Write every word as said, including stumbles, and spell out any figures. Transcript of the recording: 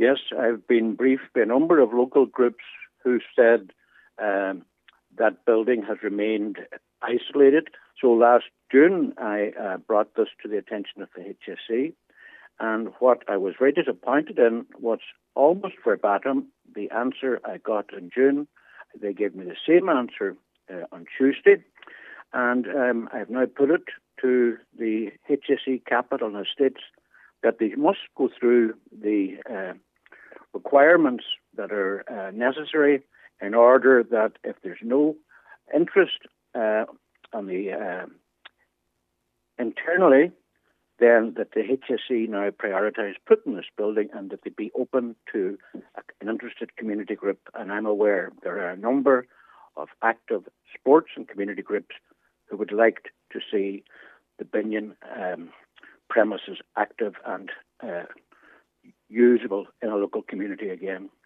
Yes, I've been briefed by a number of local groups who said um, that building has remained isolated. So last June, I uh, brought this to the attention of the H S E, and what I was very disappointed in was almost verbatim the answer I got in June. They gave me the same answer uh, on Tuesday, and um, I've now put it to the H S E Capital and Estates that they must go through the uh, requirements that are uh, necessary in order that if there's no interest uh, on the uh, internally, then that the H S E now prioritise putting this building and that they be open to a, an interested community group. And I'm aware there are a number of active sports and community groups who would like to see the Binion um, premises active and uh, usable in a local community again.